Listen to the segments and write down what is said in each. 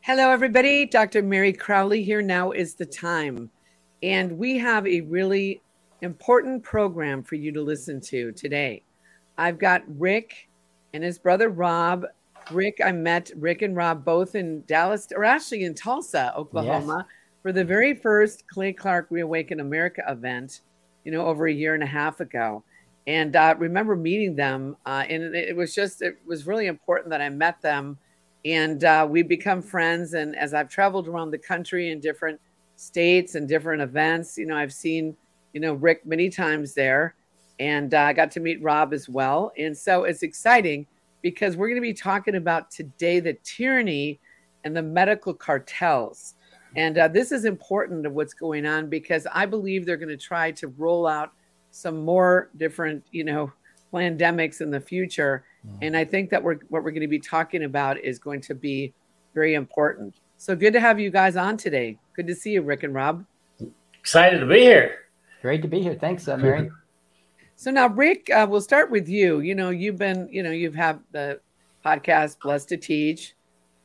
Hello, everybody. Dr. Mary Crowley here. Now is the time. And we have a really important program for you to listen to today. I've got Rick and his brother Rob. I met Rick and Rob both in Dallas, or actually in Tulsa, Oklahoma, for the very first Clay Clark Reawaken America event, over a year and a half ago. And remember meeting them. And it was really important that I met them. And we've become friends. And as I've traveled around the country in different states and different events, I've seen, Rick many times there. And I got to meet Rob as well. And so it's exciting because we're going to be talking about today the tyranny and the medical cartels. And this is important of what's going on because I believe they're going to try to roll out some more different, pandemics in the future. And I think that what we're going to be talking about is going to be very important. So good to have you guys on today. Good to see you, Rick and Rob. Excited to be here. Great to be here. Thanks, Mary. So now, Rick, we'll start with you. You've been, you've had the podcast Blessed to Teach,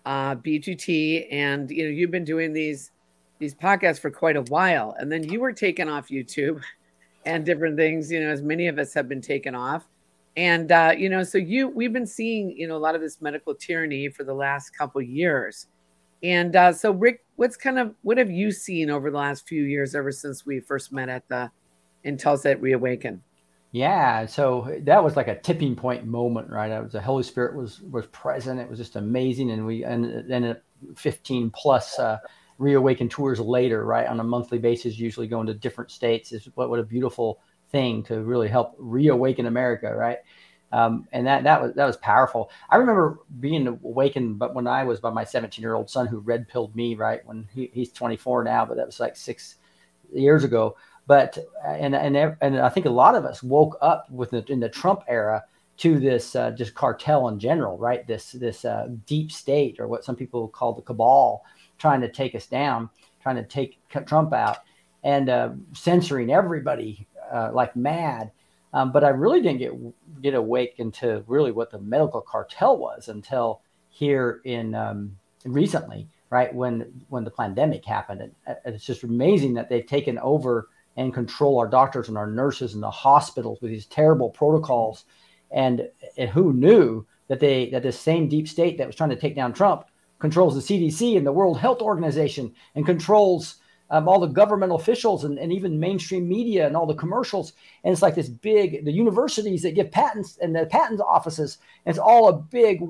B2T, and you've been doing these podcasts for quite a while. And then you were taken off YouTube and different things, as many of us have been taken off. And, so we've been seeing, a lot of this medical tyranny for the last couple of years. And so, Rick, what have you seen over the last few years, ever since we first met in Tulsa at Reawaken? Yeah, so that was like a tipping point moment, right? The Holy Spirit was present. It was just amazing. And then 15 plus Reawaken tours later, right, on a monthly basis, usually going to different states. Is what a beautiful thing to really help reawaken America, right? And that was powerful. I remember being awakened, but when I was by my 17-year-old son who red pilled me, right, when he's 24 now, but that was like 6 years ago. But and I think a lot of us woke up in the Trump era to this just cartel in general, right? This deep state, or what some people call the cabal, trying to take us down, trying to take Trump out, and censoring everybody like mad. But I really didn't get awakened to really what the medical cartel was until here in recently, right, when the pandemic happened. And it's just amazing that they've taken over and control our doctors and our nurses and the hospitals with these terrible protocols. And who knew that this same deep state that was trying to take down Trump controls the CDC and the World Health Organization, and controls all the governmental officials and even mainstream media and all the commercials. And it's like the universities that give patents and the patent offices. And it's all a big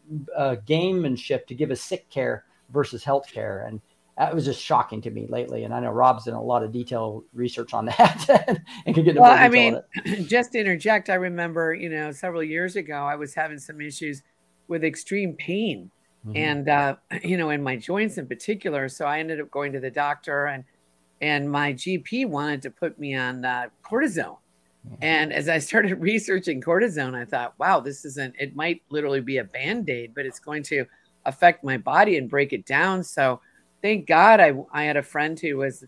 gamemanship to give us sick care versus health care. And that was just shocking to me lately. And I know Rob's done a lot of detailed research on that and can get into more detail on it. Just to interject, I remember, several years ago, I was having some issues with extreme pain. Mm-hmm. And, in my joints in particular. So I ended up going to the doctor, and my GP wanted to put me on cortisone. Yeah. And as I started researching cortisone, I thought, wow, it might literally be a Band-Aid, but it's going to affect my body and break it down. So thank God I had a friend who was,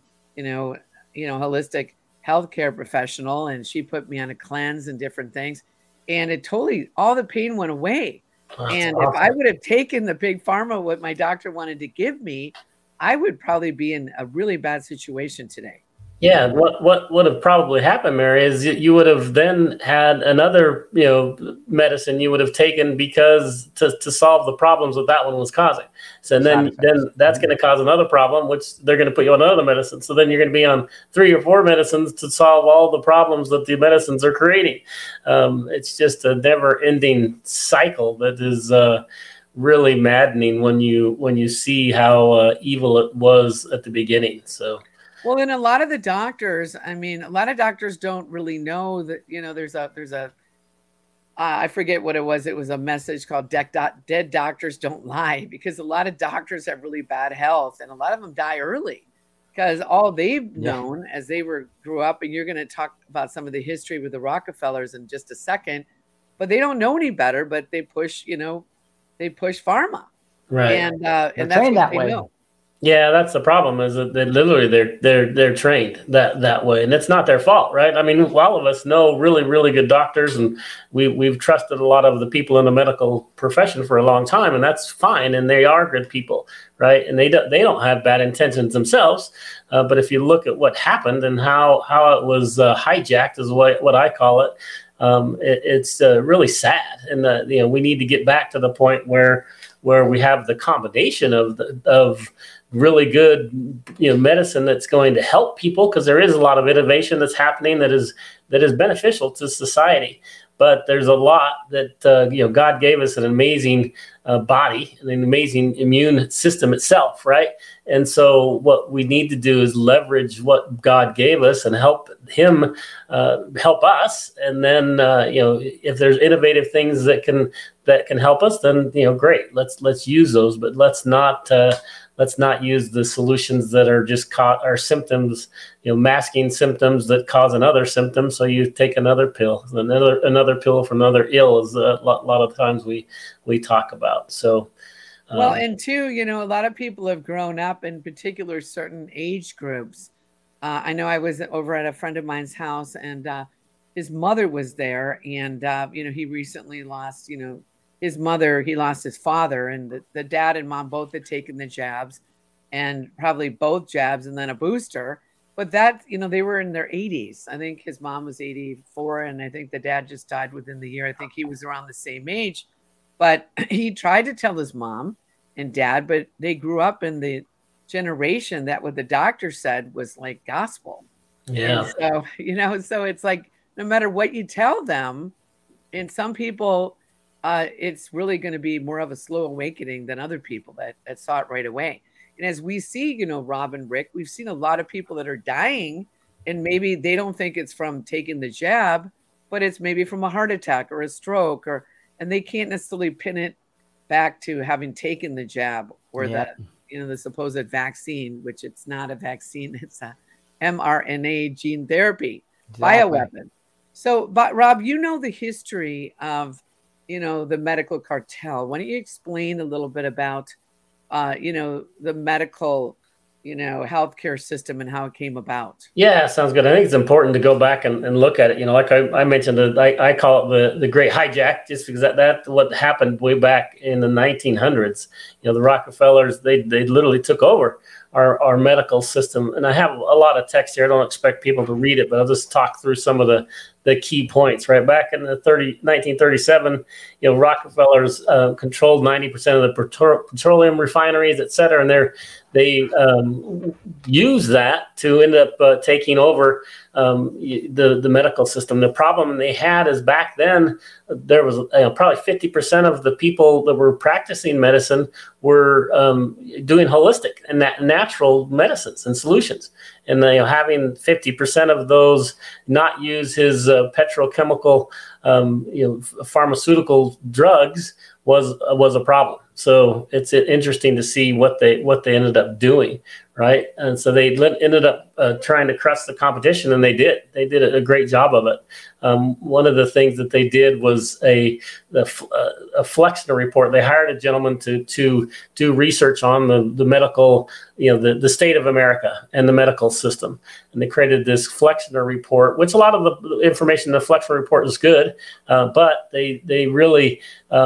holistic healthcare professional, and she put me on a cleanse and different things. And all the pain went away. And if I would have taken the big pharma, what my doctor wanted to give me, I would probably be in a really bad situation today. Yeah, what would have probably happened, Mary, is you would have then had another, medicine you would have taken because to solve the problems that one was causing. So then that's going to cause another problem, which they're going to put you on another medicine. So then you're going to be on 3 or 4 medicines to solve all the problems that the medicines are creating. It's just a never-ending cycle that is really maddening when you see how evil it was at the beginning. So. Well, and a lot of doctors don't really know that, there's a I forget what it was. It was a message called Dead Doctors Don't Lie, because a lot of doctors have really bad health, and a lot of them die early because all they've known as they grew up, and you're going to talk about some of the history with the Rockefellers in just a second, but they don't know any better, but they push pharma. Right. And that's what they know. Yeah, that's the problem. Is that they literally they're trained that way, and it's not their fault, right? I mean, all of us know really good doctors, and we've trusted a lot of the people in the medical profession for a long time, and that's fine, and they are good people, right? And they don't have bad intentions themselves, but if you look at what happened and how it was hijacked, is what I call it, it's really sad, and we need to get back to the point where we have the combination of really good medicine that's going to help people, because there is a lot of innovation that's happening that is beneficial to society. But there's a lot that God gave us an amazing body and an amazing immune system itself, right? And so what we need to do is leverage what God gave us and help him help us. And then if there's innovative things that can help us, then great, let's use those. But let's not use the solutions that are just our symptoms, masking symptoms that cause another symptom. So you take another pill, another pill for another ill, is a lot of times we talk about. So, well, and two, a lot of people have grown up, in particular certain age groups. I know I was over at a friend of mine's house, and his mother was there, and he recently lost, his mother, he lost his father, and the dad and mom both had taken the jabs, and probably both jabs and then a booster. But that, they were in their 80s. I think his mom was 84, and I think the dad just died within the year. I think he was around the same age. But he tried to tell his mom and dad, but they grew up in the generation that what the doctor said was like gospel. Yeah. And so, so it's like, no matter what you tell them, and some people, it's really going to be more of a slow awakening than other people that saw it right away. And as we see, Rob and Rick, we've seen a lot of people that are dying, and maybe they don't think it's from taking the jab, but it's maybe from a heart attack or a stroke, and they can't necessarily pin it back to having taken the jab or the supposed vaccine, which it's not a vaccine. It's a mRNA gene therapy, bioweapon. So, but Rob, the history of, the medical cartel. Why don't you explain a little bit about, the medical, healthcare system and how it came about? Yeah, sounds good. I think it's important to go back and look at it. Like I mentioned, I call it the Great Hijack, just because that's what happened way back in the 1900s. The Rockefellers, they literally took over our medical system. And I have a lot of text here. I don't expect people to read it, but I'll just talk through some of the key points. Right back in the 1937, Rockefellers controlled 90% of the petroleum refineries, et cetera, and they used that to end up taking over the medical system. The problem they had is back then there was probably 50% of the people that were practicing medicine were doing holistic and natural medicines and solutions, and having 50% of those not use his petrochemical pharmaceutical drugs was a problem. So it's interesting to see what they ended up doing, right? And so they ended up trying to crush the competition, and they did a great job of it. One of the things that they did was a Flexner report. They hired a gentleman to do research on the medical, the state of America and the medical system, and they created this Flexner report, which a lot of the information in the Flexner report is good, but they really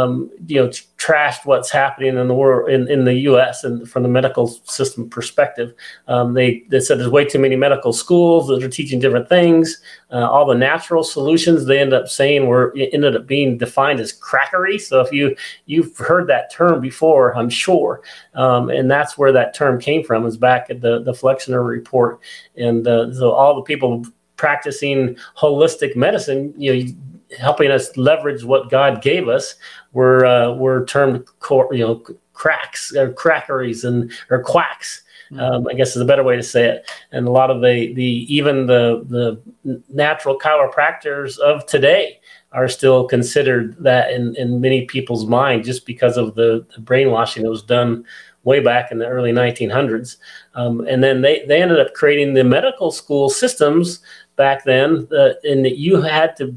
trashed what's happening in the world, in the U.S. and from the medical system perspective. They said there's way too many medical schools that are teaching different things. All the natural solutions they ended up saying ended up being defined as crackery. So if you've heard that term before, I'm sure, and that's where that term came from, is back at the Flexner report. And so all the people practicing holistic medicine, helping us leverage what God gave us, were termed cracks or crackeries or quacks. I guess is a better way to say it. And a lot of even the natural chiropractors of today are still considered that in many people's mind, just because of the brainwashing that was done way back in the early 1900s. And then they ended up creating the medical school systems back then, and you had to,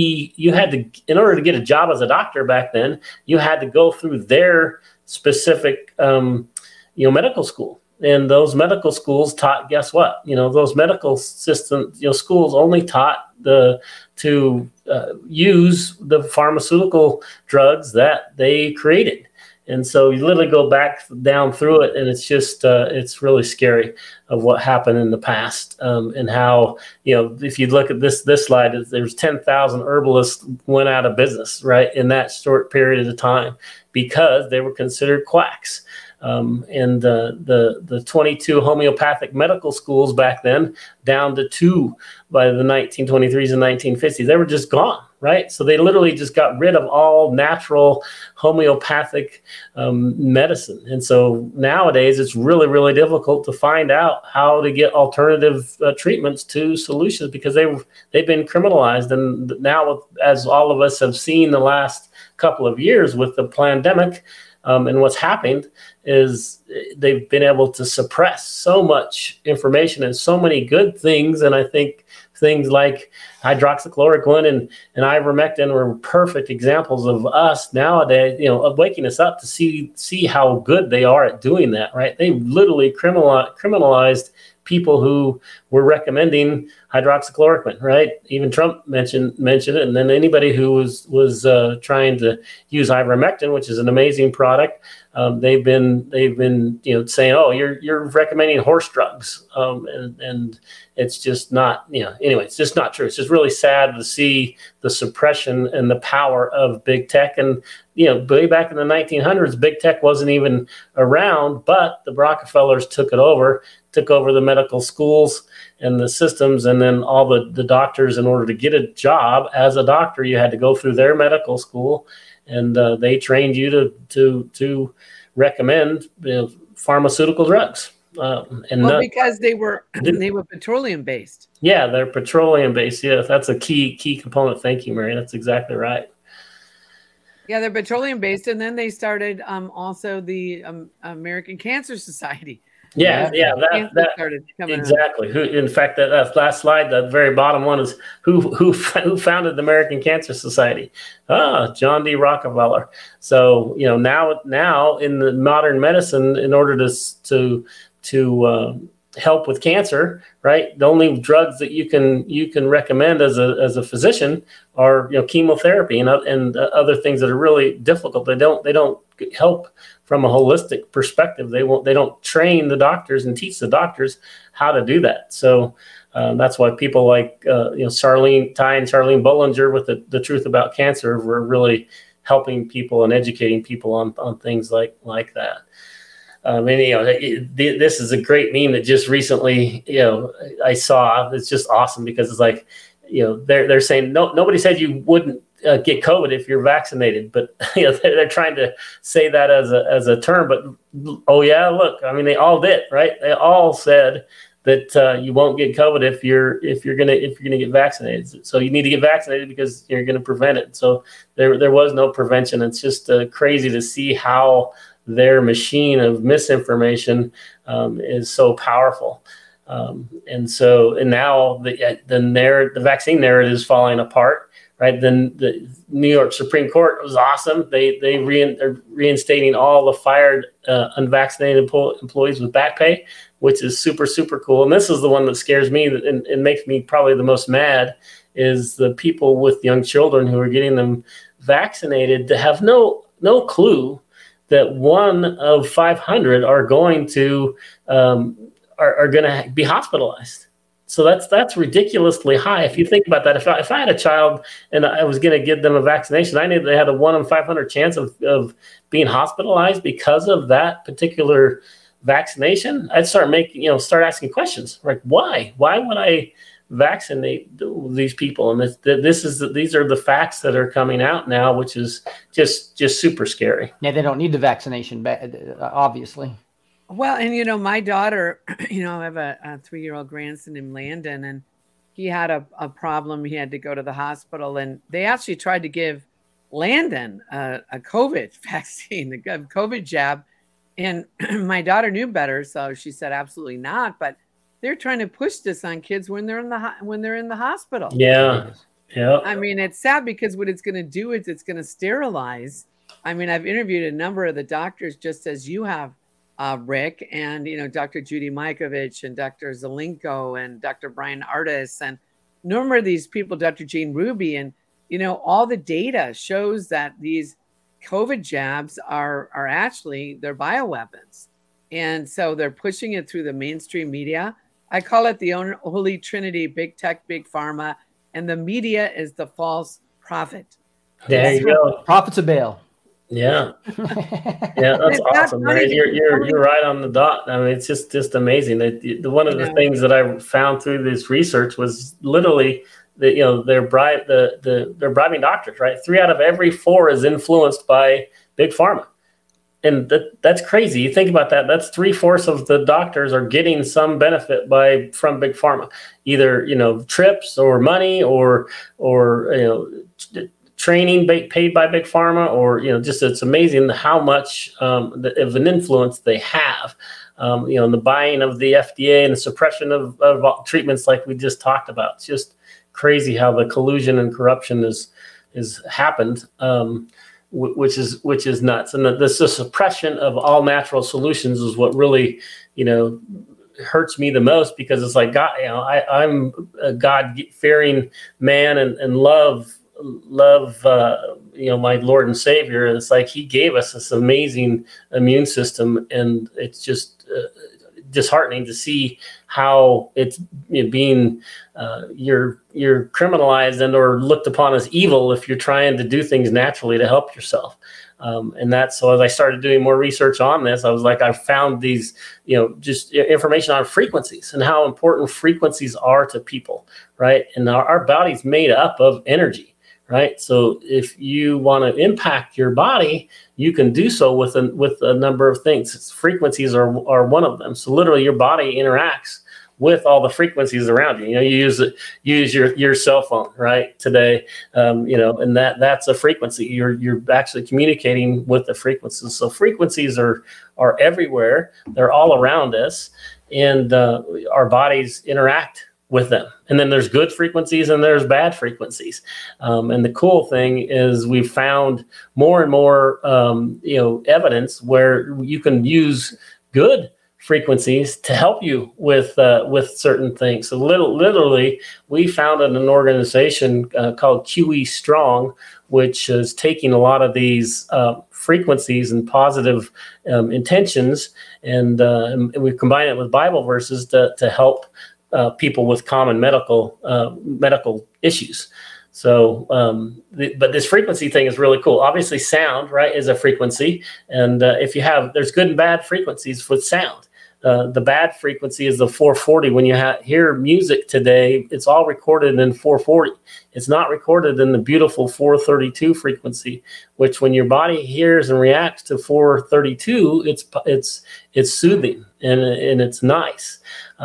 in order to get a job as a doctor back then, you had to go through their specific medical school. And those medical schools taught, guess what? Those medical systems, schools only taught to use the pharmaceutical drugs that they created. And so you literally go back down through it, and it's just it's really scary of what happened in the past, and how, if you look at this slide, there's 10,000 herbalists went out of business, right, in that short period of time because they were considered quacks. And the 22 homeopathic medical schools back then, down to 2 by the 1923s and 1950s, they were just gone, right? So they literally just got rid of all natural homeopathic medicine. And so nowadays it's really, really difficult to find out how to get alternative treatments to solutions, because they've been criminalized. And now, as all of us have seen the last couple of years with the pandemic, and what's happened is they've been able to suppress so much information and so many good things. And I think things like hydroxychloroquine and ivermectin were perfect examples of us nowadays, of waking us up to see how good they are at doing that, right? They literally criminalized people who were recommending hydroxychloroquine, right? Even Trump mentioned it, and then anybody who was trying to use ivermectin, which is an amazing product, they've been saying, oh, you're recommending horse drugs, and it's just not, anyway, it's just not true. It's just really sad to see the suppression and the power of big tech. And way back in the 1900s, big tech wasn't even around, but the Rockefellers took over the medical schools and the systems, and then all the doctors. In order to get a job as a doctor, you had to go through their medical school, and they trained you to recommend pharmaceutical drugs. Because they were petroleum based. Yeah, they're petroleum based. Yeah, that's a key component. Thank you, Mary. That's exactly right. Yeah, they're petroleum based, and then they started also the American Cancer Society. Yeah, that started coming exactly. Who, in fact, that last slide, the very bottom one is who founded the American Cancer Society? John D. Rockefeller. So now in the modern medicine, in order to help with cancer, right, the only drugs that you can recommend as a physician are chemotherapy and other things that are really difficult. They don't help from a holistic perspective. They don't train the doctors and teach the doctors how to do that. So that's why people like Charlene Ty and Charlene Bollinger with the Truth About Cancer were really helping people and educating people on things like that. This is a great meme that just recently I saw. It's just awesome because it's like they're saying nobody said you wouldn't get COVID if you're vaccinated, but they're trying to say that as a term. But oh yeah, look, I mean they all did, right? They all said that you won't get COVID if you're gonna get vaccinated. So you need to get vaccinated because you're gonna prevent it. So there was no prevention. It's just crazy to see how their machine of misinformation is so powerful. And now the vaccine narrative is falling apart, right? Then the New York Supreme Court was awesome. They're reinstating all the fired unvaccinated employees with back pay, which is super, super cool. And this is the one that scares me and makes me probably the most mad, is the people with young children who are getting them vaccinated to have no clue that 1 of 500 are going to be hospitalized. So that's ridiculously high. If you think about that, if I had a child and I was going to give them a vaccination, I knew they had a 1 in 500 chance of being hospitalized because of that particular vaccination, I'd start asking questions like, why would I vaccinate these people? And these are the facts that are coming out now, which is just super scary. Yeah, they don't need the vaccination, obviously. Well, and my daughter, I have a 3-year-old grandson named Landon, and he had a problem. He had to go to the hospital, and they actually tried to give Landon a COVID vaccine, a COVID jab. And my daughter knew better, so she said absolutely not. But they're trying to push this on kids when they're in the hospital. Yeah. I mean, it's sad because what it's going to do is it's going to sterilize. I mean, I've interviewed a number of the doctors, just as you have, Rick, and Dr. Judy Mikovich and Dr. Zelenko and Dr. Brian Artis and a number of these people, Dr. Jane Ruby, and all the data shows that these COVID jabs are actually, they're bioweapons, and so they're pushing it through the mainstream media. I call it the holy trinity: big tech, big pharma, and the media is the false prophet. There you go. Prophets of Baal. Yeah. Yeah, that's awesome, man. You're right on the dot. I mean, it's just amazing. One of the things that I found through this research was literally that they're bribing doctors, right? 3 out of every 4 is influenced by big pharma. And that's crazy. You think about that. That's 3/4 of the doctors are getting some benefit from big pharma, either trips or money or training paid by big pharma, or just it's amazing how much of an influence they have. In the buying of the FDA and the suppression of treatments like we just talked about. It's just crazy how the collusion and corruption is happened. Which is nuts. And the suppression of all natural solutions is what really, hurts me the most, because it's like, God, I'm a God-fearing man and love, my Lord and Savior. And it's like, he gave us this amazing immune system, and it's just disheartening to see how it's being you're criminalized and or looked upon as evil if you're trying to do things naturally to help yourself. And that's, so as I started doing more research on this, I was like, I found these, just information on frequencies and how important frequencies are to people, right? And our body's made up of energy. Right. So if you want to impact your body, you can do so with a number of things. Frequencies are one of them. So literally your body interacts with all the frequencies around you. You use your cell phone, right, today, and that's a frequency. You're actually communicating with the frequencies. So frequencies are everywhere. They're all around us, and our bodies interact with them. And then there's good frequencies and there's bad frequencies. And the cool thing is we've found more and more, evidence where you can use good frequencies to help you with certain things. So literally, we founded an organization called QE Strong, which is taking a lot of these frequencies and positive intentions, and we combine it with Bible verses to help people with common medical issues. So, but this frequency thing is really cool. Obviously, sound, right, is a frequency, and there's good and bad frequencies with sound. The bad frequency is the 440. When you hear music today, it's all recorded in 440. It's not recorded in the beautiful 432 frequency, which when your body hears and reacts to 432, it's soothing and it's nice.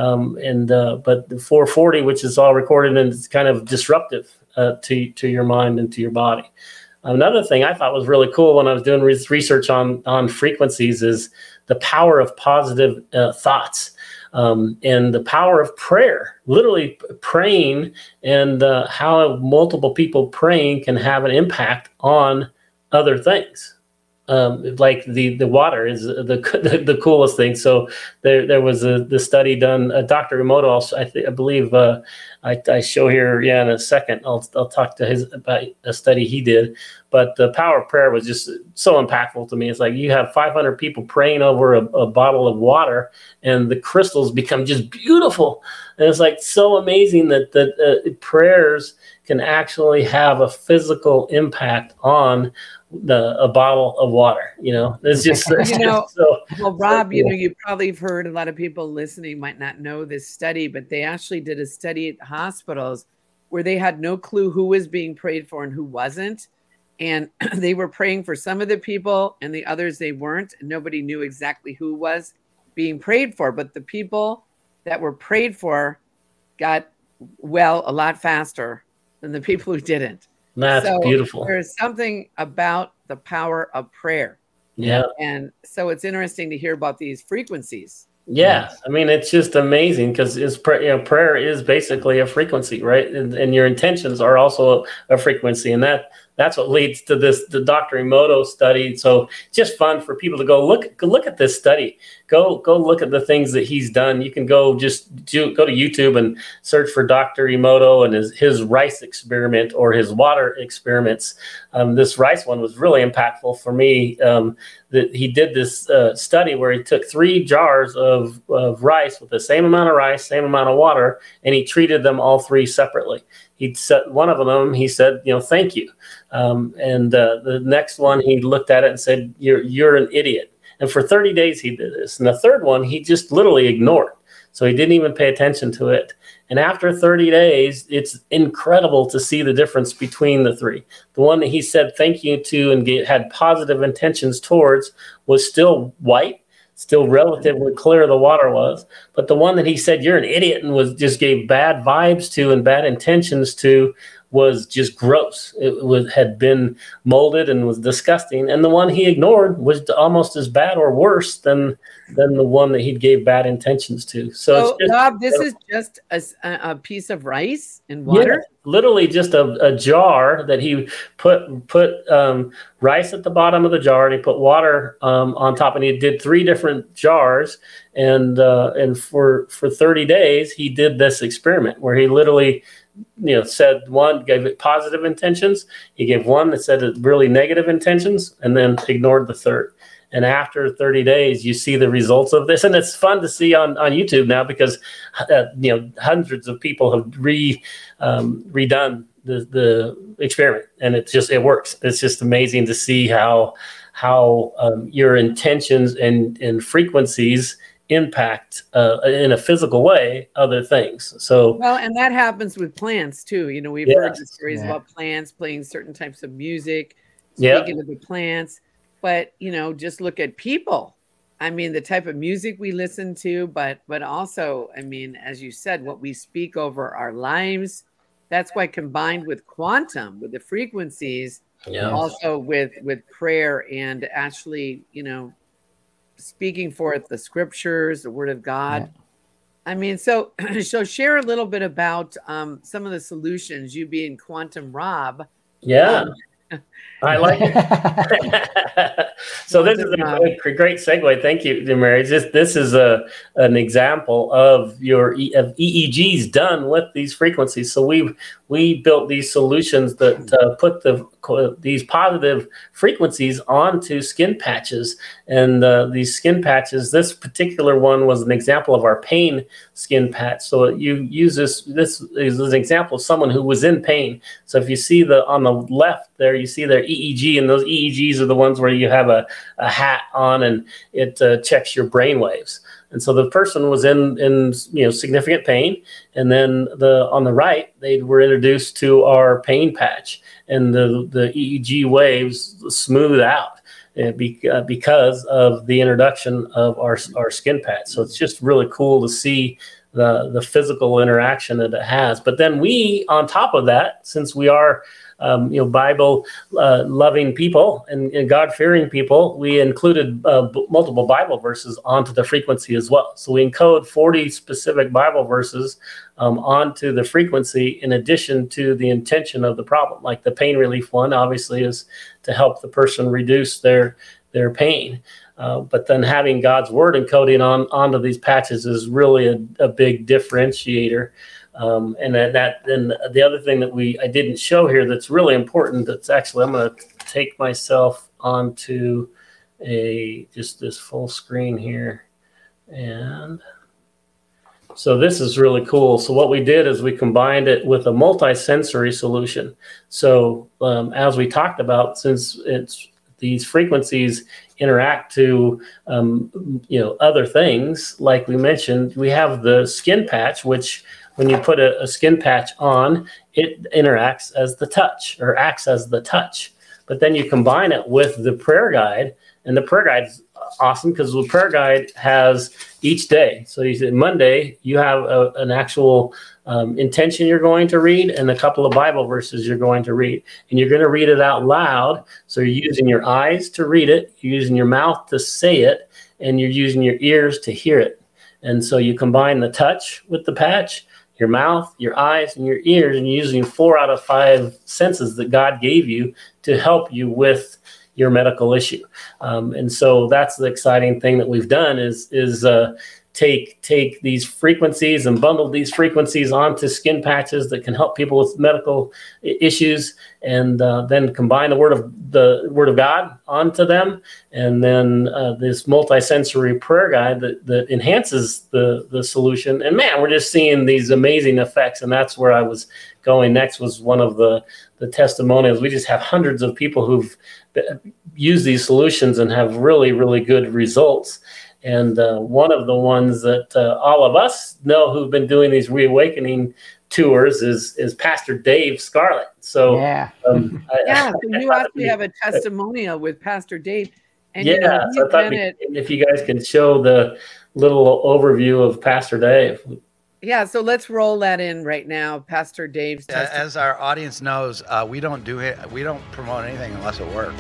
But the 440, which is all recorded, and it's kind of disruptive to your mind and to your body. Another thing I thought was really cool when I was doing research on frequencies is the power of positive thoughts, and the power of prayer, literally praying, and how multiple people praying can have an impact on other things. Like the water is the coolest thing. So there was the study done. Dr. Emoto, I believe I show here. Yeah, in a second I'll talk to about a study he did. But the power of prayer was just so impactful to me. It's like you have 500 people praying over a bottle of water, and the crystals become just beautiful. And it's like so amazing that prayers can actually have a physical impact on a bottle of water. It's just well, Rob, you probably have heard, a lot of people listening might not know this study, but they actually did a study at hospitals where they had no clue who was being prayed for and who wasn't. And they were praying for some of the people and the others they weren't. Nobody knew exactly who was being prayed for, but the people that were prayed for got well a lot faster than the people who didn't. That's beautiful. There's something about the power of prayer. Yeah. And so it's interesting to hear about these frequencies. Yeah. I mean, it's just amazing because prayer is basically a frequency, right? And your intentions are also a frequency. And that's what leads to the Dr. Emoto study. So just fun for people to go look at this study. Go look at the things that he's done. You can go go to YouTube and search for Dr. Emoto and his rice experiment or his water experiments. This rice one was really impactful for me. That he did this study where he took 3 jars of rice with the same amount of rice, same amount of water, and he treated them all 3 separately. He set one of them. He said, thank you. And the next one, he looked at it and said, you're an idiot. And for 30 days, he did this. And the third one, he just literally ignored. So he didn't even pay attention to it. And after 30 days, it's incredible to see the difference between the 3. The one that he said thank you to and had positive intentions towards was still white, still relatively clear the water was. But the one that he said you're an idiot and just gave bad vibes to and bad intentions to was just gross. It had been molded and was disgusting. And the one he ignored was almost as bad or worse than the one that he gave bad intentions to. So it's just, Rob, this is just a piece of rice and water? Yeah, literally just a jar that he put rice at the bottom of the jar, and he put water on top, and he did 3 different jars. And for 30 days, he did this experiment where he literally said one, gave it positive intentions. He gave one that said really negative intentions, and then ignored the third. And after 30 days, you see the results of this. And it's fun to see on YouTube now because, hundreds of people have redone the experiment, and it works. It's just amazing to see how your intentions and frequencies impact in a physical way other things. So and that happens with plants too. We've heard the stories about plants playing certain types of music, speaking of the plants. But just look at people. I mean, the type of music we listen to, but also, I mean, as you said, what we speak over our lives. That's why, combined with quantum, with the frequencies, also with prayer and actually, speaking forth the scriptures, the word of God. I mean, so share a little bit about some of the solutions, you being Quantum Rob. I like it. So this is a great segue. Thank you, Mary. This is an example of of EEGs done with these frequencies. So we built these solutions that put these positive frequencies onto skin patches, and these skin patches. This particular one was an example of our pain skin patch. So you use this. This is an example of someone who was in pain. So if you see on the left there, you see their EEG, and those EEGs are the ones where you have a hat on and it checks your brain waves. And so the person was in significant pain, and then on the right they were introduced to our pain patch, and the EEG waves smooth out because of the introduction of our skin patch. So it's just really cool to see the physical interaction that it has. But then we, on top of that, since we are Bible loving people and God fearing people, we included multiple Bible verses onto the frequency as well. So we encode 40 specific Bible verses onto the frequency, in addition to the intention of the problem. Like the pain relief one, obviously, is to help the person reduce their pain. But then having God's word encoding onto these patches is really a big differentiator. And then the other thing that I didn't show here that's really important, that's actually, I'm going to take myself onto just this full screen here. And so this is really cool. So what we did is we combined it with a multi-sensory solution. So as we talked about, since these frequencies interact to other things, like we mentioned, we have the skin patch, which when you put a skin patch on, it interacts as the touch, or acts as the touch. But then you combine it with the prayer guide, and the prayer guide is awesome because the prayer guide has each day. So you said Monday, you have an actual intention you're going to read and a couple of Bible verses you're going to read. And you're going to read it out loud. So you're using your eyes to read it, you're using your mouth to say it, and you're using your ears to hear it. And so you combine the touch with the patch. your mouth, your eyes, and your ears, and using 4 out of 5 senses that God gave you to help you with your medical issue. And so that's the exciting thing that we've done is take these frequencies and bundle these frequencies onto skin patches that can help people with medical issues, and then combine the word of God onto them, and then this multisensory prayer guide that enhances the solution. And man, we're just seeing these amazing effects, and that's where I was going next. Was one of the testimonials. We just have hundreds of people who've used these solutions and have really, really good results. And one of the ones that all of us know who've been doing these reawakening tours is Pastor Dave Scarlett. So yeah, so you actually have a testimonial with Pastor Dave. And yeah, so I thought if you guys can show the little overview of Pastor Dave. Yeah, so let's roll that in right now, Pastor Dave's testimony. As our audience knows, we don't promote anything unless it works.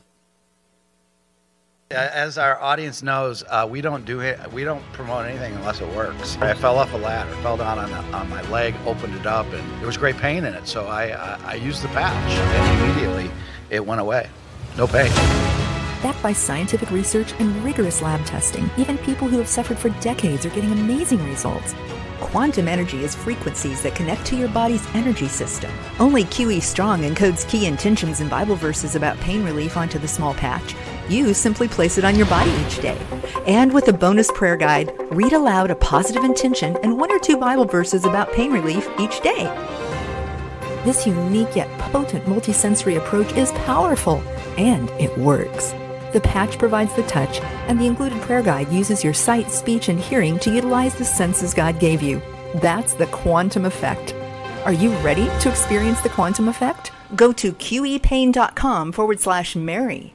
As our audience knows, we don't promote anything unless it works. I fell off a ladder, fell down on my leg, opened it up, and there was great pain in it. So I used the patch, and immediately it went away. No pain. Backed by scientific research and rigorous lab testing, even people who have suffered for decades are getting amazing results. Quantum energy is frequencies that connect to your body's energy system. Only QE Strong encodes key intentions and Bible verses about pain relief onto the small patch. You simply place it on your body each day. And with a bonus prayer guide, read aloud a positive intention and 1 or 2 Bible verses about pain relief each day. This unique yet potent multisensory approach is powerful, and it works. The patch provides the touch, and the included prayer guide uses your sight, speech, and hearing to utilize the senses God gave you. That's the quantum effect. Are you ready to experience the quantum effect? Go to QEpain.com/Mary.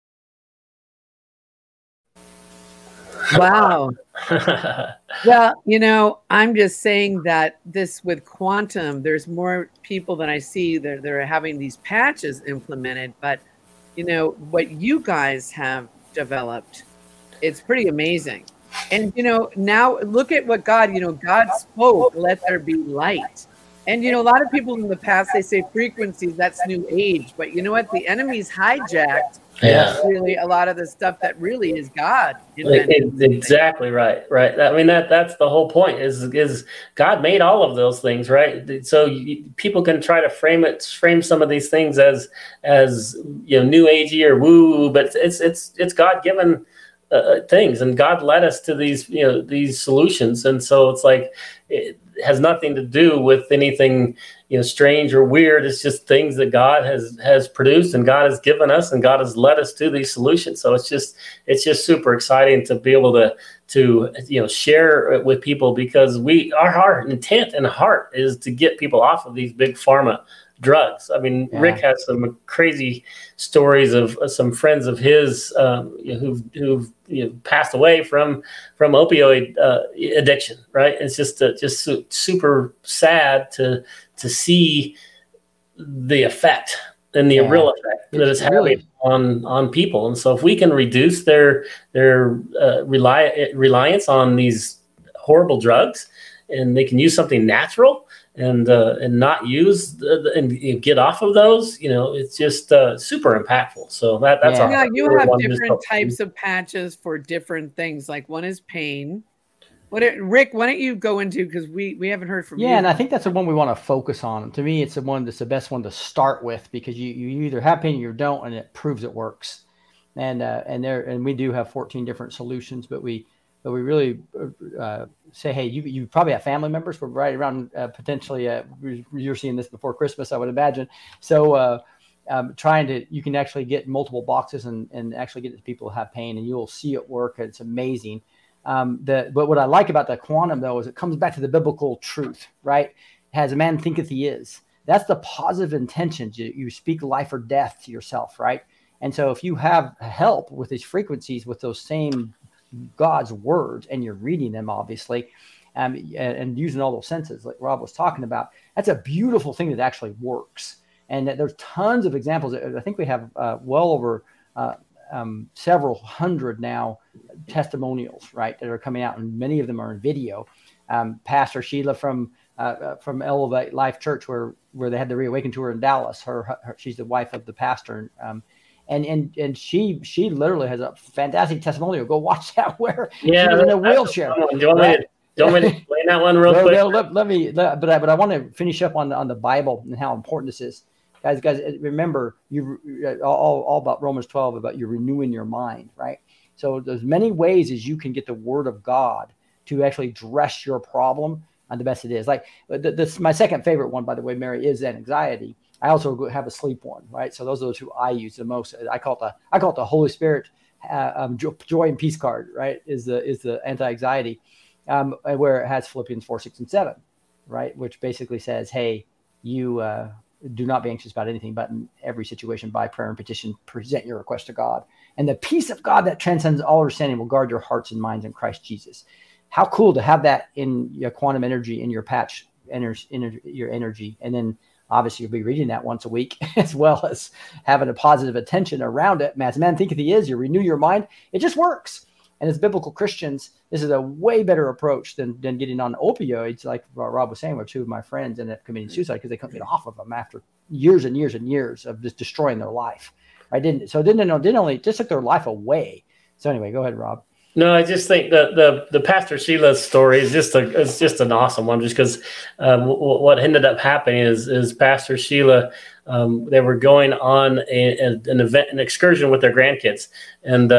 Wow. Well, I'm just saying that this with quantum, there's more people that I see that are having these patches implemented, but what you guys have developed, it's pretty amazing. And, now look at what God spoke, let there be light. And, a lot of people in the past, they say frequencies, that's new age. But you know what? The enemy's hijacked really a lot of the stuff that really is God. Exactly right. I mean, that's the whole point is God made all of those things, right? So people can try to frame some of these things as new agey or woo, but it's God given things, and God led us to these solutions, and so it's like it has nothing to do with anything strange or weird. It's just things that God has produced, and God has given us, and God has led us to these solutions. So it's just super exciting to be able to share it with people, because our intent and heart is to get people off of these big pharma drugs. I mean, yeah. Rick has some crazy stories of some friends of his who've passed away from opioid addiction. Right? It's just super sad to see the effect and the real effect that it's having on people. And so, if we can reduce their reliance on these horrible drugs, and they can use something natural and not use and get off of those, it's just super impactful. So that's you have different types of patches for different things. Like one is pain. Rick, why don't you go into, because we haven't heard from you. Yeah, and I think that's the one we want to focus on. To me, it's the one that's the best one to start with, because you either have pain or you don't, and it proves it works. And we do have 14 different solutions, but we really say, hey, you probably have family members. We're right around potentially you're seeing this before Christmas, I would imagine. So you can actually get multiple boxes and actually get to people who have pain, and you'll see it work. It's amazing. But what I like about the quantum, though, is it comes back to the biblical truth, right? As a man thinketh he is. That's the positive intentions. You speak life or death to yourself, right? And so if you have help with these frequencies, with those same God's words, and you're reading them, obviously, and using all those senses like Rob was talking about, that's a beautiful thing that actually works. And there's tons of examples. I think we have well over several hundred now testimonials, right, that are coming out, and many of them are in video. Pastor Sheila from from Elevate Life Church, where they had the Reawaken tour in Dallas. She's the wife of the pastor, and she literally has a fantastic testimonial. Go watch that, where she's in a wheelchair. Do you want me to explain that one real quick? But I want to finish up on the Bible and how important this is. Guys, remember, you all about Romans 12, about you renewing your mind, right? So there's many ways as you can get the Word of God to actually address your problem on the best it is. Like my second favorite one, by the way, Mary, is anxiety. I also have a sleep one, right? So those are the two I use the most. I call it the Holy Spirit joy and peace card, right? Is the anti-anxiety, where it has Philippians 4, 6, and 7, right? Which basically says, hey, you do not be anxious about anything, but in every situation by prayer and petition, present your request to God. And the peace of God that transcends all understanding will guard your hearts and minds in Christ Jesus. How cool to have that in your quantum energy in your patch, your energy. And then obviously you'll be reading that once a week, as well as having a positive attention around it. As man thinketh he is, you renew your mind. It just works. And as biblical Christians, this is a way better approach than getting on opioids, like Rob was saying, where two of my friends ended up committing suicide because they couldn't get off of them after years and years and years of just destroying their life. It just took their life away. So anyway, go ahead, Rob. No, I just think that the Pastor Sheila's story is just an awesome one. Just because what ended up happening is Pastor Sheila, they were going on an excursion with their grandkids, and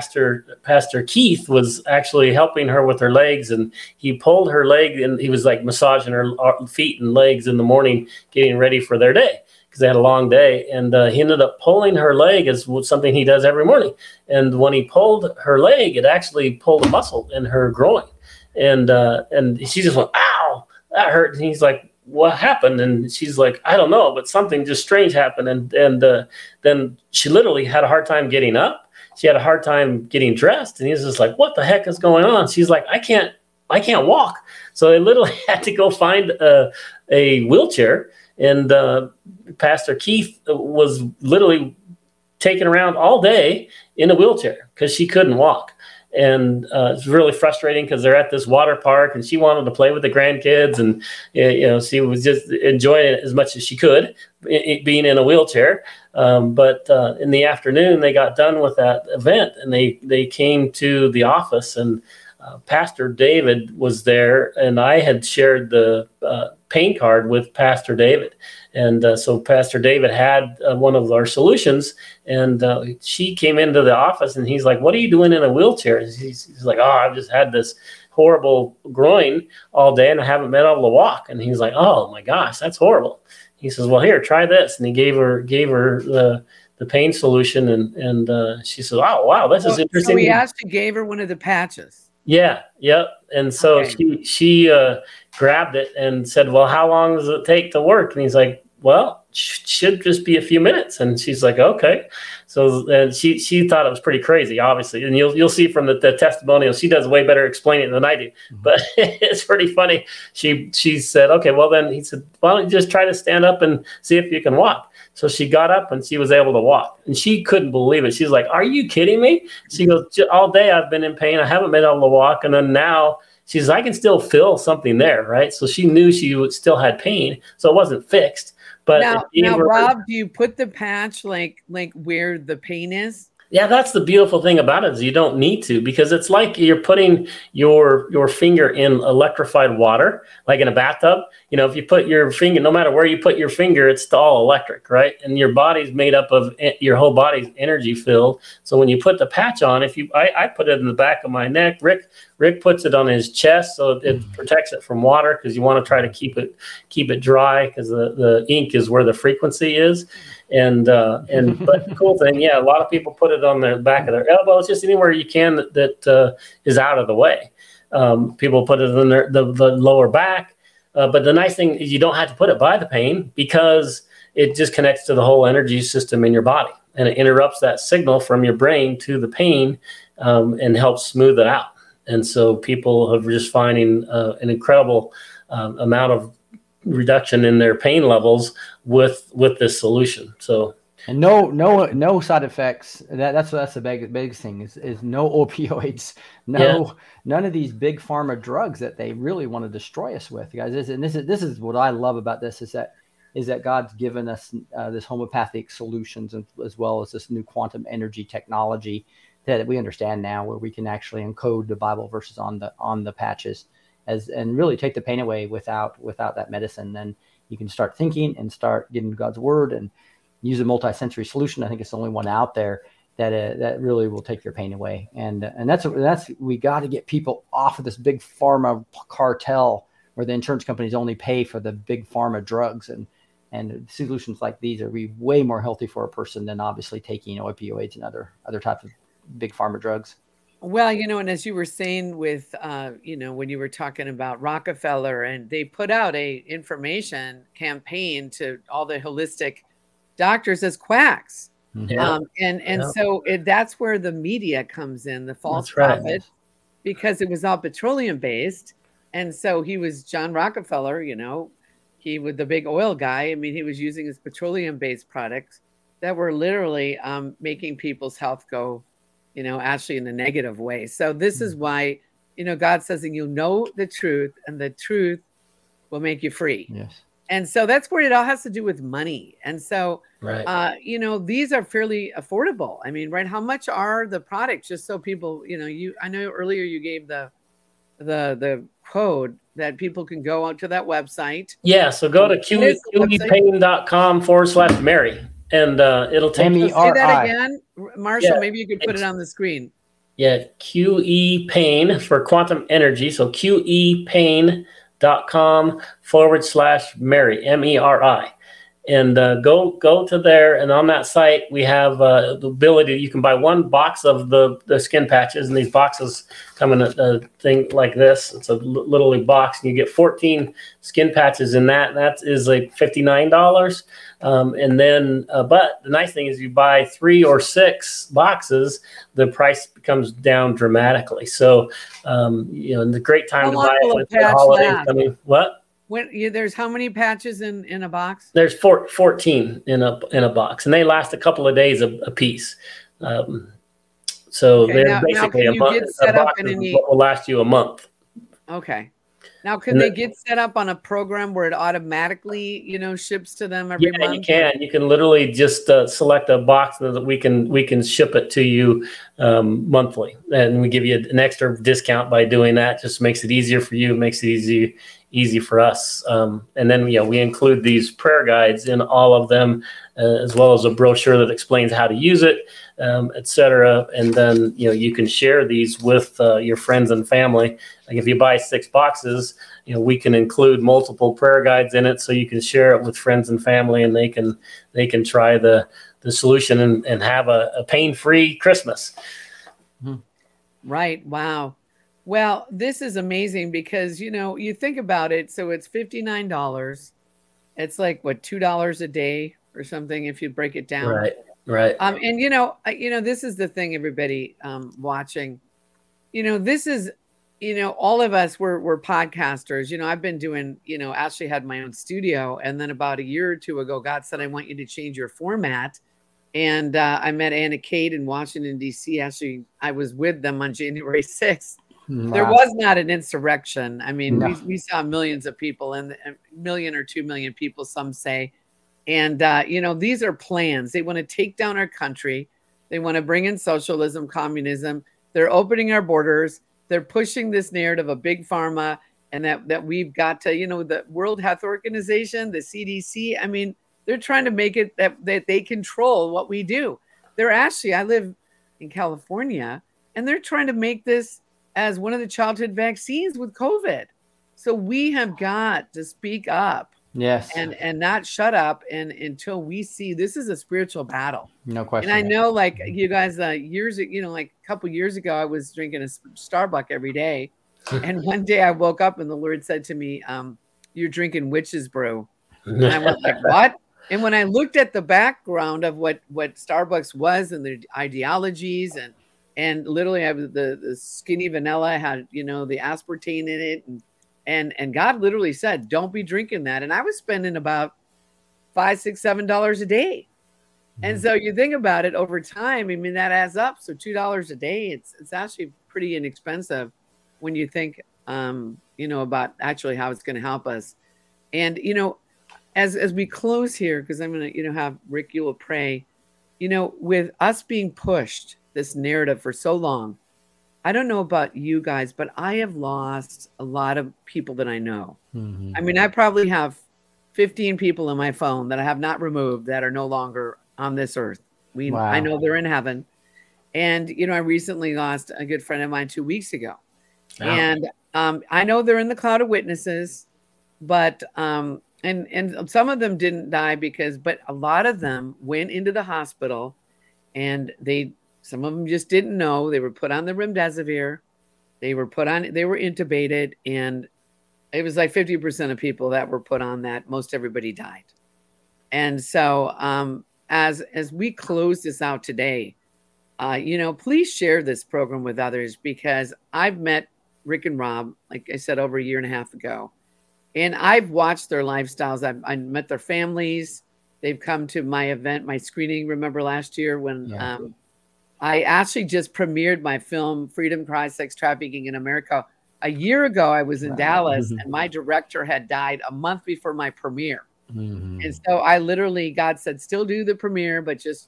Pastor Keith was actually helping her with her legs, and he pulled her leg, and he was like massaging her feet and legs in the morning, getting ready for their day, because they had a long day. And he ended up pulling her leg, as something he does every morning. And when he pulled her leg, it actually pulled a muscle in her groin. And she just went, ow, that hurt. And he's like, what happened? And she's like, I don't know, but something just strange happened. And then she literally had a hard time getting up. She had a hard time getting dressed. And he's just like, what the heck is going on? She's like, I can't walk. So they literally had to go find a wheelchair. And Pastor Keith was literally taken around all day in a wheelchair because she couldn't walk. And it's really frustrating because they're at this water park and she wanted to play with the grandkids, and she was just enjoying it as much as she could, being in a wheelchair. But in the afternoon, they got done with that event and they came to the office, and Pastor David was there, and I had shared the pain card with Pastor David. And so Pastor David had one of our solutions, and she came into the office, and he's like, what are you doing in a wheelchair? He's like, oh, I've just had this horrible groin all day, and I haven't been able to walk. And he's like, oh my gosh, that's horrible. He says, well, here, try this. And he gave her the pain solution, and she says, oh, wow, this is interesting. So he actually gave her one of the patches. Yeah. Yep. And so Okay. she grabbed it and said, well, how long does it take to work? And he's like, well, should just be a few minutes. And she's like, okay. So and she thought it was pretty crazy, obviously. And you'll see from the testimonial, she does way better explaining it than I do. Mm-hmm. But it's pretty funny. She said, okay, well then, he said, why don't you just try to stand up and see if you can walk? So she got up and she was able to walk, and she couldn't believe it. She's like, are you kidding me? She goes, all day I've been in pain. I haven't been able to walk. And then now she says, I can still feel something there, right? So she knew she still had pain. So it wasn't fixed. But now Rob, do you put the patch like where the pain is? Yeah, that's the beautiful thing about it, is you don't need to, because it's like you're putting your finger in electrified water, like in a bathtub. If you put your finger, no matter where you put your finger, it's all electric, right? And your body's made up of, your whole body's energy filled. So when you put the patch on, I put it in the back of my neck. Rick puts it on his chest, so it protects it from water, because you want to try to keep it dry, because the ink is where the frequency is. But the cool thing, a lot of people put it on the back of their elbow. It's just anywhere you can that is out of the way. People put it in the lower back. But the nice thing is you don't have to put it by the pain, because it just connects to the whole energy system in your body, and it interrupts that signal from your brain to the pain, and helps smooth it out. And so people are just finding an incredible amount of reduction in their pain levels with this solution. So And no side effects. That's the biggest thing is no opioids, none of these big pharma drugs that they really want to destroy us with, guys. This is what I love about this is that God's given us this homeopathic solutions as well as this new quantum energy technology that we understand now, where we can actually encode the Bible verses on the patches and really take the pain away without that medicine. Then you can start thinking and start getting God's word and use a multi-sensory solution. I think it's the only one out there that really will take your pain away. And that's we got to get people off of this big pharma cartel where the insurance companies only pay for the big pharma drugs, and solutions like these are way more healthy for a person than obviously taking opioids and other types of big pharma drugs. Well, and as you were saying with, when you were talking about Rockefeller, and they put out a information campaign to all the holistic doctors as quacks. So that's where the media comes in, the false prophet, because it was all petroleum based. And so he was John Rockefeller, he was the big oil guy. I mean, he was using his petroleum based products that were literally making people's health go, actually in a negative way. So this is why, God says, and you'll know the truth, and the truth will make you free. Yes. And so that's where it all has to do with money. And so, these are fairly affordable. I mean, right. How much are the products? Just so people, I know earlier you gave the code that people can go out to that website. Yeah. So go to QEPain.com/Mary, and it'll take you. Say that again, Marshall. Maybe you could put it on the screen. Yeah. QE Pain for quantum energy. So QEPain.com/Mary, MERI. And go to there, and on that site we have the ability. You can buy one box of the skin patches, and these boxes come in a thing like this. It's a little box, and you get 14 skin patches in that. That is like $59. And then, but the nice thing is, you buy 3 or 6 boxes, the price comes down dramatically. So, and the great time to buy it with the holidays coming. What? There's how many patches in a box? There's 14 in a box, and they last a couple of days a piece. So they're basically a month. A box will last you a month. Okay. Now, can they get set up on a program where it automatically, ships to them every month? Yeah, you can literally just select a box that we can ship it to you monthly, and we give you an extra discount by doing that. Just makes it easier for you, makes it easy for us. And then we include these prayer guides in all of them, as well as a brochure that explains how to use it, etc. And then you can share these with your friends and family. Like if you buy 6 boxes, we can include multiple prayer guides in it, so you can share it with friends and family, and they can try the solution and have a pain-free Christmas. Right. Wow. Well, this is amazing because, you think about it. So it's $59. It's like $2 a day or something if you break it down. Right. And this is the thing, everybody watching. This is, all of us we're podcasters. I've been doing, actually had my own studio, and then about a year or two ago, God said, I want you to change your format. And I met Anna Cade in Washington, D.C. Actually, I was with them on January 6th. Wow. There was not an insurrection. I mean, we saw millions of people, and 1 million or 2 million people, some say. And, these are plans. They want to take down our country. They want to bring in socialism, communism. They're opening our borders. They're pushing this narrative of big pharma, and that we've got to, the World Health Organization, the CDC. I mean, they're trying to make it that they control what we do. I live in California, and they're trying to make this as one of the childhood vaccines with COVID. So we have got to speak up. Yes. And not shut up until we see this is a spiritual battle. No question. And I know, like you guys, like a couple years ago, I was drinking a Starbucks every day. And one day I woke up and the Lord said to me, you're drinking witch's brew. And I went like, what? And when I looked at the background of what Starbucks was and their ideologies and literally the skinny vanilla had, the aspartame in it. And God literally said, don't be drinking that. And I was spending about $5, $6, $7 a day. And so you think about it over time, I mean, that adds up. So $2 a day, it's actually pretty inexpensive when you think, about actually how it's going to help us. And, as we close here, because I'm going to, have Rick, you will pray, with us being pushed this narrative for so long. I don't know about you guys, but I have lost a lot of people that I know. Mm-hmm. I mean, I probably have 15 people on my phone that I have not removed that are no longer on this earth. Wow. I know they're in heaven. And, I recently lost a good friend of mine 2 weeks ago. Wow. And I know they're in the cloud of witnesses, but and some of them didn't die but a lot of them went into the hospital and some of them just didn't know. They were put on the remdesivir. They were intubated, and it was like 50% of people that were put on that. Most everybody died. And so as we close this out today, please share this program with others, because I've met Rick and Rob, like I said, over a year and a half ago. And I've watched their lifestyles. I met their families. They've come to my event, my screening. Remember last year when I actually just premiered my film, Freedom Cry, Sex Trafficking in America. A year ago, I was in Dallas, and my director had died a month before my premiere. Mm-hmm. And so I literally, God said, still do the premiere, but just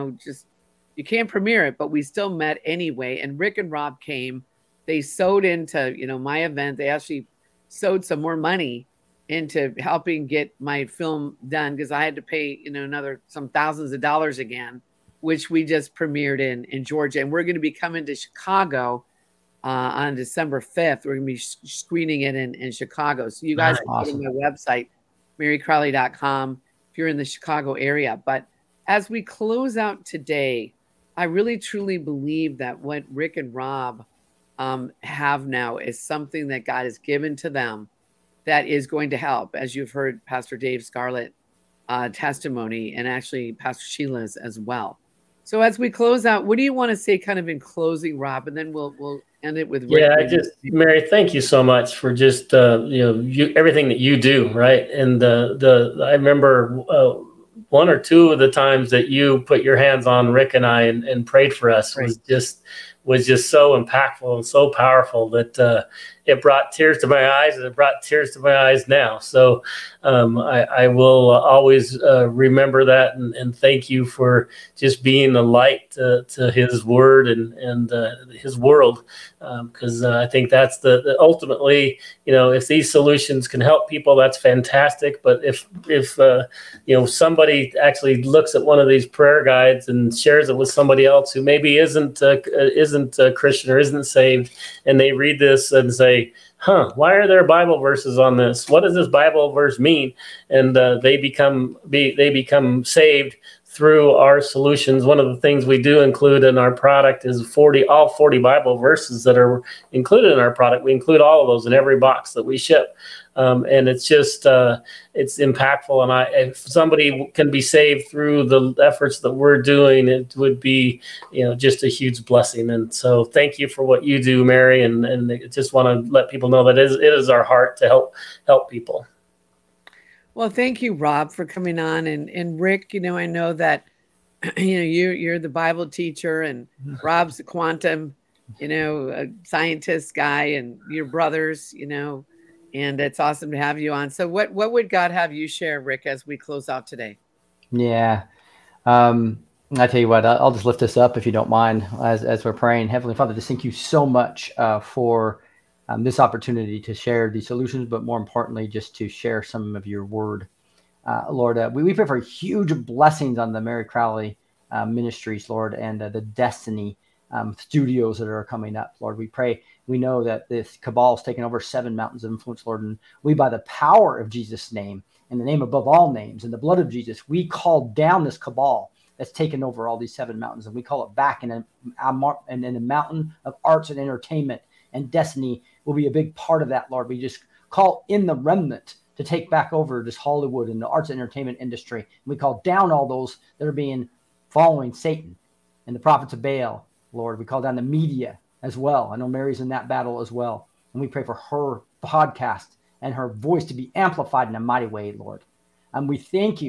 you can't premiere it. But we still met anyway. And Rick and Rob came. They sewed into, my event. They actually sewed some more money into helping get my film done, because I had to pay, some thousands of dollars again, which we just premiered in Georgia. And we're going to be coming to Chicago on December 5th. We're going to be screening it in Chicago. So you guys can go to my website, marycrowley.com, if you're in the Chicago area. But as we close out today, I really, truly believe that what Rick and Rob have now is something that God has given to them that is going to help, as you've heard Pastor Dave Scarlett testimony, and actually Pastor Sheila's as well. So as we close out, what do you want to say kind of in closing, Rob? And then we'll end it with Rick. Yeah, Mary, thank you so much for just, everything that you do, right? And I remember one or two of the times that you put your hands on Rick and I and prayed for us was just so impactful and so powerful that it brought tears to my eyes, and it brought tears to my eyes now. So I will always remember that and thank you for just being the light to his word and his world, because I think that's the ultimately, if these solutions can help people, that's fantastic. But if somebody actually looks at one of these prayer guides and shares it with somebody else who maybe isn't a Christian or isn't saved, and they read this and say, why are there Bible verses on this? What does this Bible verse mean? And they become saved through our solutions. One of the things we do include in our product is all 40 Bible verses that are included in our product. We include all of those in every box that we ship. And it's just, it's impactful. And if somebody can be saved through the efforts that we're doing, it would be, just a huge blessing. And so thank you for what you do, Mary. And I just want to let people know that it is our heart to help people. Well, thank you, Rob, for coming on. And Rick, I know that, you're the Bible teacher, and Rob's the quantum, scientist guy, and your brothers, and it's awesome to have you on. So what would God have you share, Rick, as we close out today? Yeah. I tell you what, I'll just lift this up if you don't mind as we're praying. Heavenly Father, just thank you so much for this opportunity to share these solutions, but more importantly, just to share some of your word. Lord, we pray for huge blessings on the Mary Crowley ministries, Lord, and the Destiny studios that are coming up, Lord. We pray, we know that this cabal is taking over 7 mountains of influence, Lord, and we, by the power of Jesus' name, in the name above all names, in the blood of Jesus, we call down this cabal that's taken over all these 7 mountains, and we call it back in a mountain of arts and entertainment, and Destiny will be a big part of that, Lord. We just call in the remnant to take back over this Hollywood and the arts and entertainment industry. And we call down all those that are following Satan and the prophets of Baal, Lord. We call down the media as well. I know Mary's in that battle as well. And we pray for her podcast and her voice to be amplified in a mighty way, Lord. And we thank you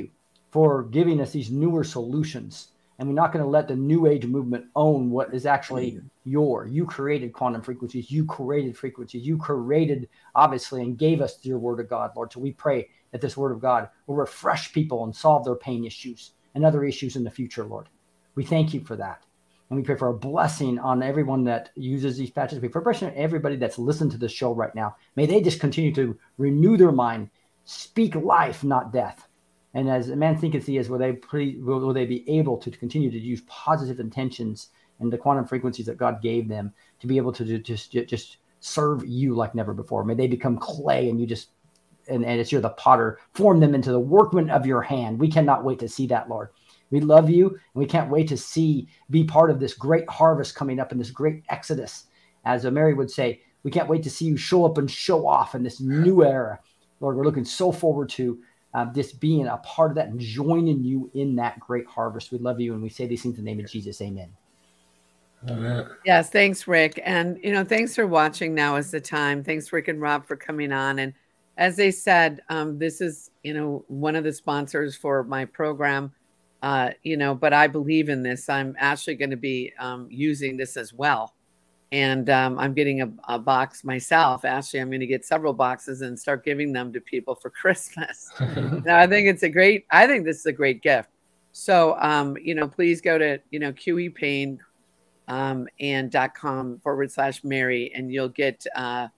for giving us these newer solutions. And we're not going to let the new age movement own what is actually you created quantum frequencies. You created frequencies. You created, obviously, and gave us your word of God, Lord. So we pray that this word of God will refresh people and solve their pain issues and other issues in the future, Lord. We thank you for that. And we pray for a blessing on everyone that uses these patches. We pray for everybody that's listened to this show right now. May they just continue to renew their mind, speak life, not death. And as a man thinketh he is, will they be able to continue to use positive intentions and the quantum frequencies that God gave them to be able to just serve you like never before? May they become clay, and you just and it's you're the potter, form them into the workman of your hand. We cannot wait to see that, Lord. We love you, and we can't wait to be part of this great harvest coming up in this great exodus. As Mary would say, we can't wait to see you show up and show off in this new era. Lord, we're looking so forward to just being a part of that and joining you in that great harvest. We love you, and we say these things in the name of Jesus. Amen. Amen. Yes, thanks, Rick. And, thanks for watching. Now is the time. Thanks, Rick and Rob, for coming on. And as they said, this is, one of the sponsors for my program, but I believe in this. I'm actually going to be using this as well. And I'm getting a box myself. Actually, I'm going to get several boxes and start giving them to people for Christmas. Now, I think this is a great gift. So, please go to, QEPain and .com/Mary, and you'll get,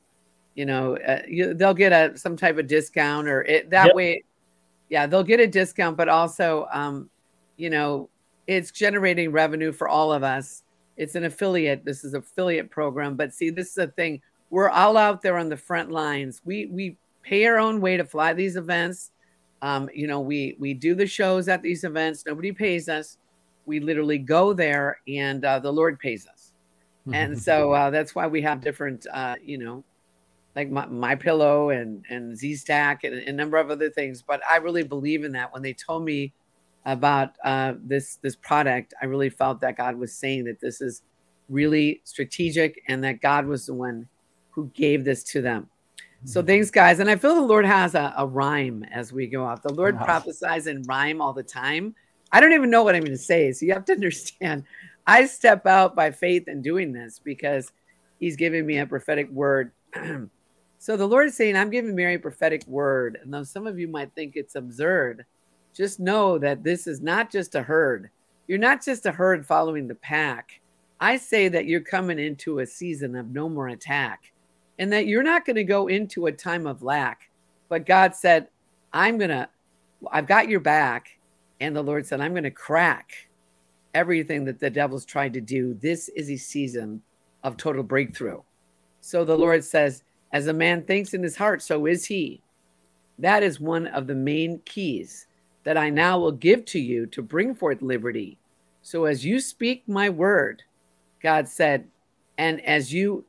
they'll get some type of discount way. Yeah, they'll get a discount, but also, it's generating revenue for all of us. It's an affiliate. This is an affiliate program. But see, this is the thing. We're all out there on the front lines. We pay our own way to fly these events. We do the shows at these events. Nobody pays us. We literally go there, and the Lord pays us. And so that's why we have different, like my Pillow and Z-Stack and a number of other things. But I really believe in that. When they told me about this product, I really felt that God was saying that this is really strategic and that God was the one who gave this to them. So thanks, guys. And I feel the Lord has a rhyme as we go out. The Lord prophesies in rhyme all the time. I don't even know what I'm going to say. So you have to understand, I step out by faith in doing this because he's giving me a prophetic word. So the Lord is saying, I'm giving Mary a prophetic word. And though some of you might think it's absurd, just know that this is not just a herd. You're not just a herd following the pack. I say that you're coming into a season of no more attack, and that you're not going to go into a time of lack. But God said, I've got your back. And the Lord said, I'm going to crack everything that the devil's tried to do. This is a season of total breakthrough. So the Lord says, as a man thinks in his heart, so is he. That is one of the main keys that I now will give to you to bring forth liberty. So as you speak my word, God said, and as you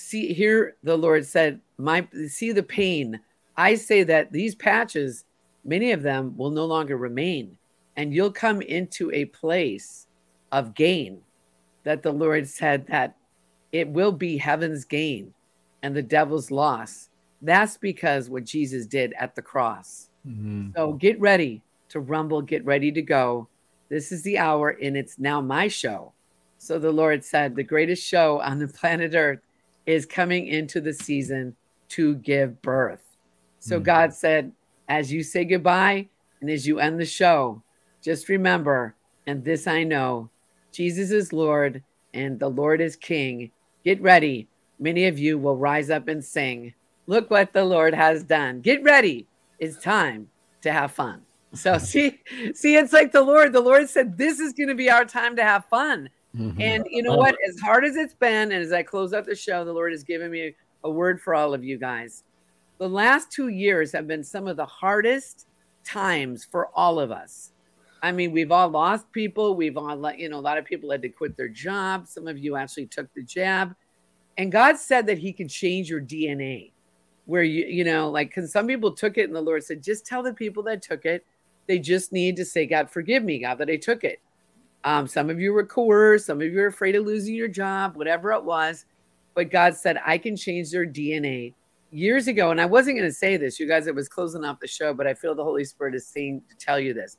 hear the Lord said, see the pain. I say that these patches, many of them will no longer remain, and you'll come into a place of gain, that the Lord said that it will be heaven's gain and the devil's loss. That's because what Jesus did at the cross. So get ready to rumble, get ready to go. This is the hour, and it's now my show. So the Lord said, the greatest show on the planet Earth is coming into the season to give birth. So God said, as you say goodbye and as you end the show, just remember, and this I know, Jesus is Lord and the Lord is King. Get ready. Many of you will rise up and sing, look what the Lord has done. Get ready. It's time to have fun. So see, it's like the Lord said, this is going to be our time to have fun. And you know what, as hard as it's been, and as I close out the show, the Lord has given me a word for all of you guys. The last 2 years have been some of the hardest times for all of us. I mean, we've all lost people. We've all, a lot of people had to quit their jobs. Some of you actually took the jab. And God said that he could change your DNA where because some people took it and the Lord said, just tell the people that took it, they just need to say, God, forgive me, God, that I took it. Some of you were coerced. Some of you were afraid of losing your job, whatever it was. But God said, I can change their DNA. Years ago, and I wasn't going to say this, you guys, it was closing off the show, but I feel the Holy Spirit is saying to tell you this.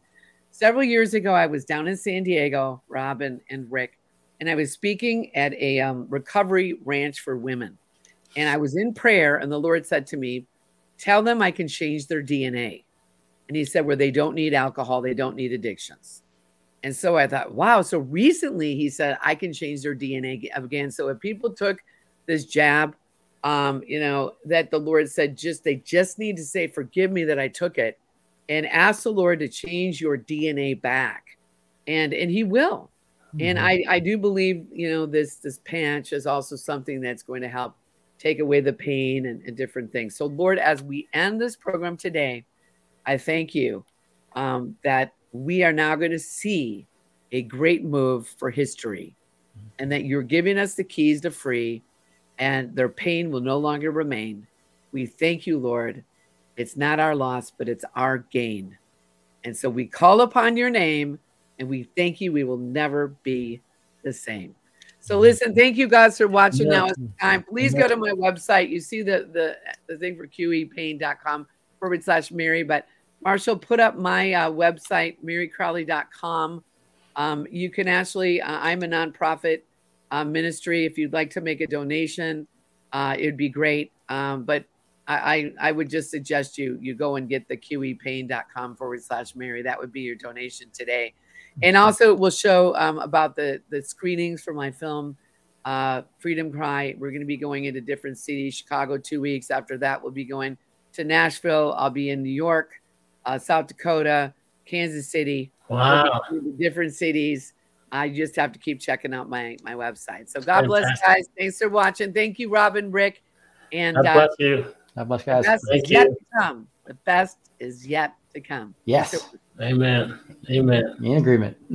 several years ago, I was down in San Diego, Rob and Rick, and I was speaking at a recovery ranch for women. And I was in prayer, and the Lord said to me, tell them I can change their DNA. And he said, where they don't need alcohol, they don't need addictions. And so I thought, wow. So recently he said, I can change their DNA again. So if people took this jab, that the Lord said, they just need to say, forgive me that I took it, and ask the Lord to change your DNA back. And he will. And I do believe, this patch is also something that's going to help take away the pain and different things. So Lord, as we end this program today, I thank you that we are now going to see a great move for history, and that you're giving us the keys to free, and their pain will no longer remain. We thank you, Lord. It's not our loss, but it's our gain. And so we call upon your name, and we thank you. We will never be the same. So listen, thank you guys for watching. Now it's time. Please go to my website. You see the thing for QEpain.com/Mary, but Marshall put up my website, marycrowley.com. You can actually, I'm a nonprofit ministry. If you'd like to make a donation, it'd be great. But I would just suggest you go and get the QEpain.com/Mary. That would be your donation today. And also we'll show about the screenings for my film, Freedom Cry. We're going to be going into different cities. Chicago 2 weeks. After that, we'll be going to Nashville. I'll be in New York, South Dakota, Kansas City. Wow. Different cities. I just have to keep checking out my website. So God bless, guys. Thanks for watching. Thank you, Robin, Rick. And God bless you. God bless, guys. The best is yet to come. The best is yet to come. Yes. Amen. Amen. In agreement.